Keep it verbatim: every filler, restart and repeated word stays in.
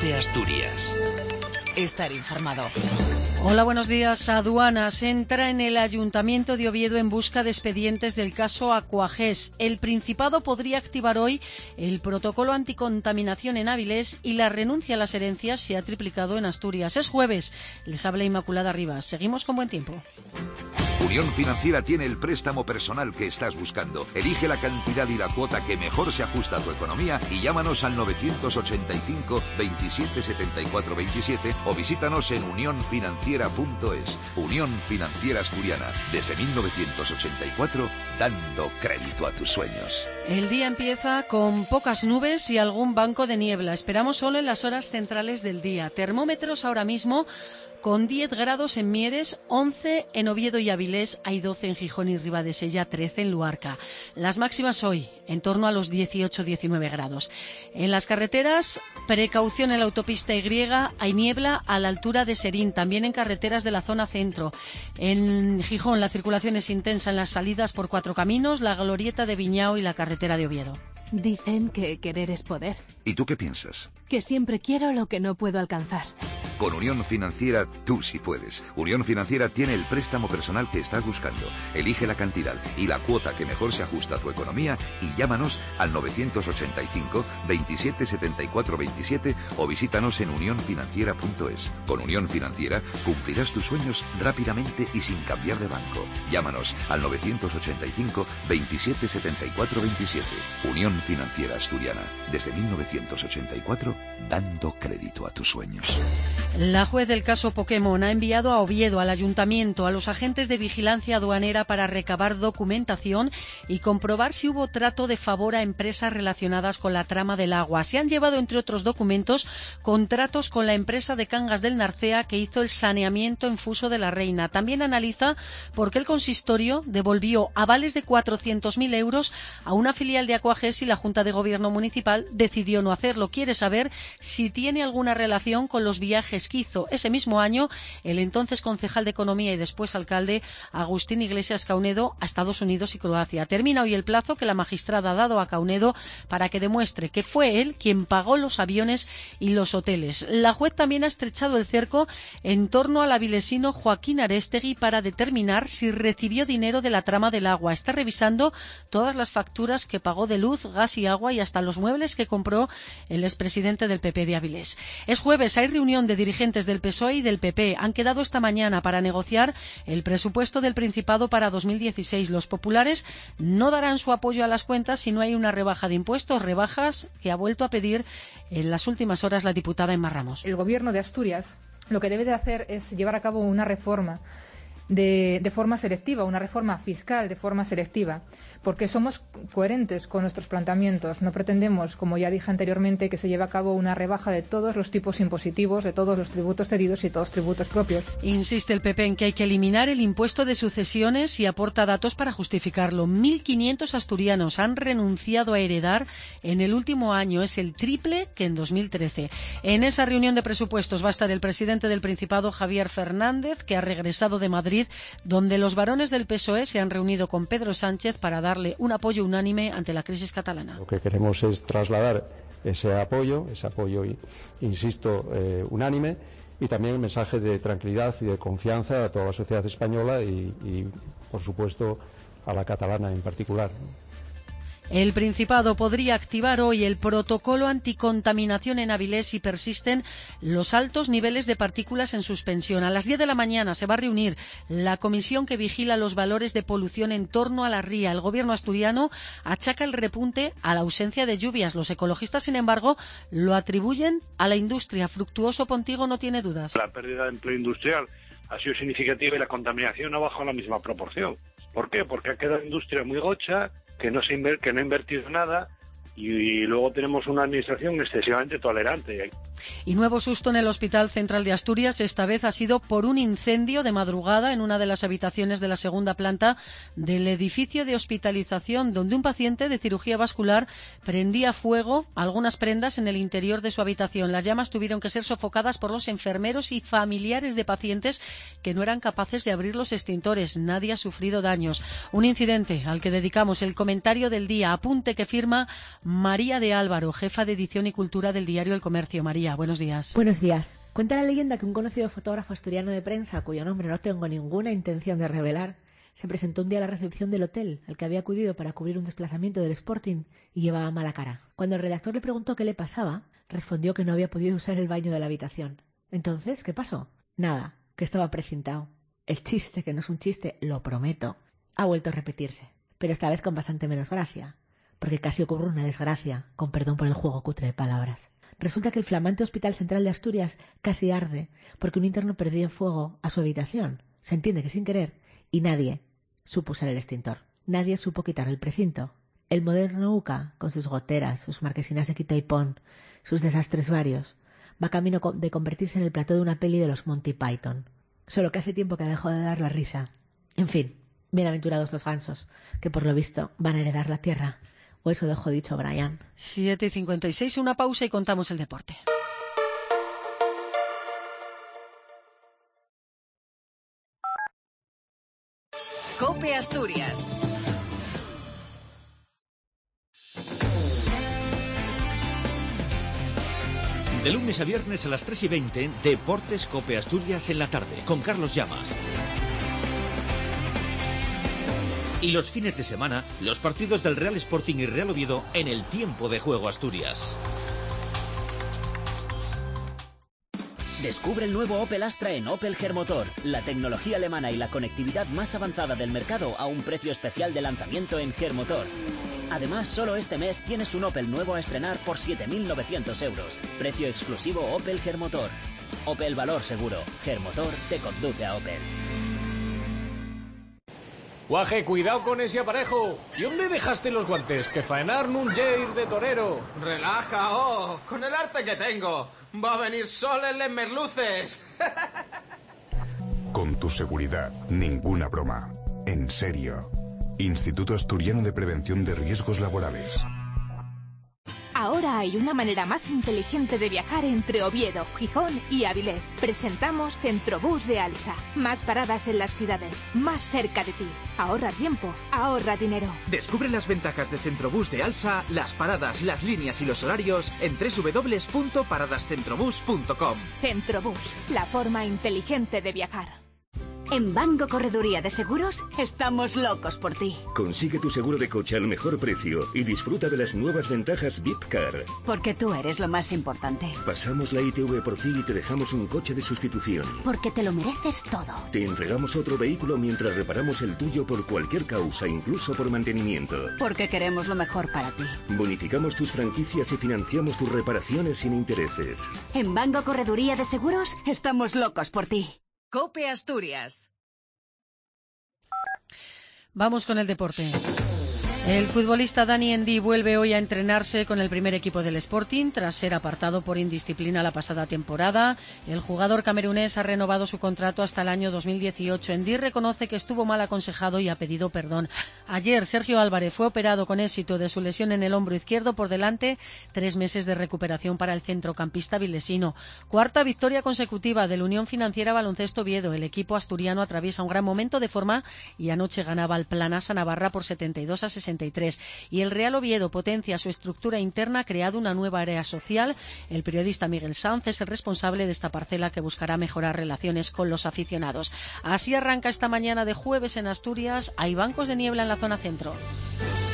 de Asturias. Estar informado. Hola, buenos días. Aduanas entra en el Ayuntamiento de Oviedo en busca de expedientes del caso Aquagés. El Principado podría activar hoy el protocolo anticontaminación en Avilés y la renuncia a las herencias se ha triplicado en Asturias. Es jueves. Les habla Inmaculada Rivas. Seguimos con buen tiempo. Unión Financiera tiene el préstamo personal que estás buscando. Elige la cantidad y la cuota que mejor se ajusta a tu economía y llámanos al novecientos ochenta y cinco, veintisiete setenta y cuatro veintisiete o visítanos en unión financiera punto es. Unión Financiera Asturiana, desde mil novecientos ochenta y cuatro, dando crédito a tus sueños. El día empieza con pocas nubes y algún banco de niebla. Esperamos solo en las horas centrales del día. Termómetros ahora mismo con diez grados en Mieres, once en Oviedo y Avilés, hay doce en Gijón y Ribadesella, trece en Luarca. Las máximas hoy, en torno a los dieciocho diecinueve grados. En las carreteras, precaución en la autopista Y, hay niebla a la altura de Serín, también en carreteras de la zona centro. En Gijón la circulación es intensa en las salidas por Cuatro Caminos, la glorieta de Viñao y la carretera de Oviedo. Dicen que querer es poder. ¿Y tú qué piensas? Que siempre quiero lo que no puedo alcanzar. Con Unión Financiera tú sí puedes. Unión Financiera tiene el préstamo personal que estás buscando. Elige la cantidad y la cuota que mejor se ajusta a tu economía y llámanos al novecientos ochenta y cinco, veintisiete setenta y cuatro veintisiete o visítanos en unión financiera punto es. Con Unión Financiera cumplirás tus sueños rápidamente y sin cambiar de banco. Llámanos al novecientos ochenta y cinco, veintisiete setenta y cuatro veintisiete. Unión Financiera Asturiana, desde mil novecientos ochenta y cuatro, dando crédito a tus sueños. La juez del caso Pokémon ha enviado a Oviedo, al Ayuntamiento, a los agentes de vigilancia aduanera para recabar documentación y comprobar si hubo trato de favor a empresas relacionadas con la trama del agua. Se han llevado, entre otros documentos, contratos con la empresa de Cangas del Narcea que hizo el saneamiento en Fuso de la Reina. También analiza por qué el consistorio devolvió avales de cuatrocientos mil euros a una filial de Aquagés y la Junta de Gobierno Municipal decidió no hacerlo. Quiere saber si tiene alguna relación con los viajes que hizo ese mismo año el entonces concejal de Economía y después alcalde Agustín Iglesias Caunedo a Estados Unidos y Croacia. Termina hoy el plazo que la magistrada ha dado a Caunedo para que demuestre que fue él quien pagó los aviones y los hoteles. La juez también ha estrechado el cerco en torno al avilesino Joaquín Arestegui para determinar si recibió dinero de la trama del agua. Está revisando todas las facturas que pagó de luz, gas y agua y hasta los muebles que compró el expresidente del P P de Avilés. Es jueves, hay reunión de dirigentes del P S O E y del P P. Han quedado esta mañana para negociar el presupuesto del Principado para dos mil dieciséis. Los populares no darán su apoyo a las cuentas si no hay una rebaja de impuestos, rebajas que ha vuelto a pedir en las últimas horas la diputada Emma Ramos. El Gobierno de Asturias lo que debe de hacer es llevar a cabo una reforma De, de forma selectiva, una reforma fiscal de forma selectiva, porque somos coherentes con nuestros planteamientos. No pretendemos, como ya dije anteriormente, que se lleve a cabo una rebaja de todos los tipos impositivos, de todos los tributos cedidos y todos los tributos propios. Insiste el P P en que hay que eliminar el impuesto de sucesiones y aporta datos para justificarlo. mil quinientos asturianos han renunciado a heredar en el último año. Es el triple que en dos mil trece. En esa reunión de presupuestos va a estar el presidente del Principado, Javier Fernández, que ha regresado de Madrid, donde los varones del P S O E se han reunido con Pedro Sánchez para darle un apoyo unánime ante la crisis catalana. Lo que queremos es trasladar ese apoyo, ese apoyo, insisto, eh, unánime, y también el mensaje de tranquilidad y de confianza a toda la sociedad española y, y por supuesto, a la catalana en particular. El Principado podría activar hoy el protocolo anticontaminación en Avilés si persisten los altos niveles de partículas en suspensión. A las diez de la mañana se va a reunir la comisión que vigila los valores de polución en torno a la ría. El Gobierno asturiano achaca el repunte a la ausencia de lluvias. Los ecologistas, sin embargo, lo atribuyen a la industria. Fructuoso Pontigo no tiene dudas. La pérdida de empleo industrial ha sido significativa y la contaminación ha bajado en la misma proporción. ¿Por qué? Porque ha quedado industria muy gocha, que no se inver- que no ha invertido nada y, y luego tenemos una administración excesivamente tolerante. Y nuevo susto en el Hospital Central de Asturias. Esta vez ha sido por un incendio de madrugada en una de las habitaciones de la segunda planta del edificio de hospitalización, donde un paciente de cirugía vascular prendía fuego a algunas prendas en el interior de su habitación. Las llamas tuvieron que ser sofocadas por los enfermeros y familiares de pacientes que no eran capaces de abrir los extintores. Nadie ha sufrido daños. Un incidente al que dedicamos el comentario del día, apunte que firma María de Álvaro, jefa de edición y cultura del diario El Comercio. María, buenos días. buenos días. Buenos días. Cuenta la leyenda que un conocido fotógrafo asturiano de prensa, cuyo nombre no tengo ninguna intención de revelar, se presentó un día a la recepción del hotel al que había acudido para cubrir un desplazamiento del Sporting y llevaba mala cara. Cuando el redactor le preguntó qué le pasaba, respondió que no había podido usar el baño de la habitación. Entonces, ¿qué pasó? Nada, que estaba precintado. El chiste, que no es un chiste, lo prometo, ha vuelto a repetirse, pero esta vez con bastante menos gracia, porque casi ocurre una desgracia, con perdón por el juego cutre de palabras. Resulta que el flamante Hospital Central de Asturias casi arde porque un interno perdió en fuego a su habitación, se entiende que sin querer, y nadie supo usar el extintor. Nadie supo quitar el precinto. El moderno U C A, con sus goteras, sus marquesinas de quita y pon, sus desastres varios, va camino de convertirse en el plató de una peli de los Monty Python. Solo que hace tiempo que dejó de dar la risa. En fin, bienaventurados los gansos, que por lo visto van a heredar la tierra. O eso dejó dicho Brian. siete y cincuenta y seis, una pausa y contamos el deporte. COPE Asturias. De lunes a viernes a las tres y veinte, Deportes COPE Asturias en la tarde, con Carlos Llamas. Y los fines de semana, los partidos del Real Sporting y Real Oviedo en el Tiempo de Juego Asturias. Descubre el nuevo Opel Astra en Opel Germotor, la tecnología alemana y la conectividad más avanzada del mercado a un precio especial de lanzamiento en Germotor. Además, solo este mes tienes un Opel nuevo a estrenar por siete mil novecientos euros. Precio exclusivo Opel Germotor. Opel Valor Seguro. Germotor te conduce a Opel. Guaje, cuidado con ese aparejo. ¿Y dónde dejaste los guantes? Que faenar nun jair de torero. Relaja, oh, con el arte que tengo. Va a venir sol en les merluces. Con tu seguridad, ninguna broma. En serio. Instituto Asturiano de Prevención de Riesgos Laborales. Ahora hay una manera más inteligente de viajar entre Oviedo, Gijón y Avilés. Presentamos Centrobús de Alsa. Más paradas en las ciudades, más cerca de ti. Ahorra tiempo, ahorra dinero. Descubre las ventajas de Centrobús de Alsa, las paradas, las líneas y los horarios en doble u doble u doble u punto paradas centrobús punto com. Centrobús, la forma inteligente de viajar. En Banco Correduría de Seguros estamos locos por ti. Consigue tu seguro de coche al mejor precio y disfruta de las nuevas ventajas V I P Car. Porque tú eres lo más importante. Pasamos la I T V por ti y te dejamos un coche de sustitución. Porque te lo mereces todo. Te entregamos otro vehículo mientras reparamos el tuyo por cualquier causa, incluso por mantenimiento. Porque queremos lo mejor para ti. Bonificamos tus franquicias y financiamos tus reparaciones sin intereses. En Banco Correduría de Seguros estamos locos por ti. COPE Asturias. Vamos con el deporte. El futbolista Dani Endí vuelve hoy a entrenarse con el primer equipo del Sporting tras ser apartado por indisciplina la pasada temporada. El jugador camerunés ha renovado su contrato hasta el año dos mil dieciocho. Endí reconoce que estuvo mal aconsejado y ha pedido perdón. Ayer Sergio Álvarez fue operado con éxito de su lesión en el hombro izquierdo. Por delante, tres meses de recuperación para el centrocampista vilesino. Cuarta victoria consecutiva del Unión Financiera Baloncesto Oviedo. El equipo asturiano atraviesa un gran momento de forma y anoche ganaba al Planasa Navarra por setenta y dos a sesenta y tres. Y el Real Oviedo potencia su estructura interna, ha creado una nueva área social. El periodista Miguel Sanz es el responsable de esta parcela que buscará mejorar relaciones con los aficionados. Así arranca esta mañana de jueves en Asturias. Hay bancos de niebla en la zona centro.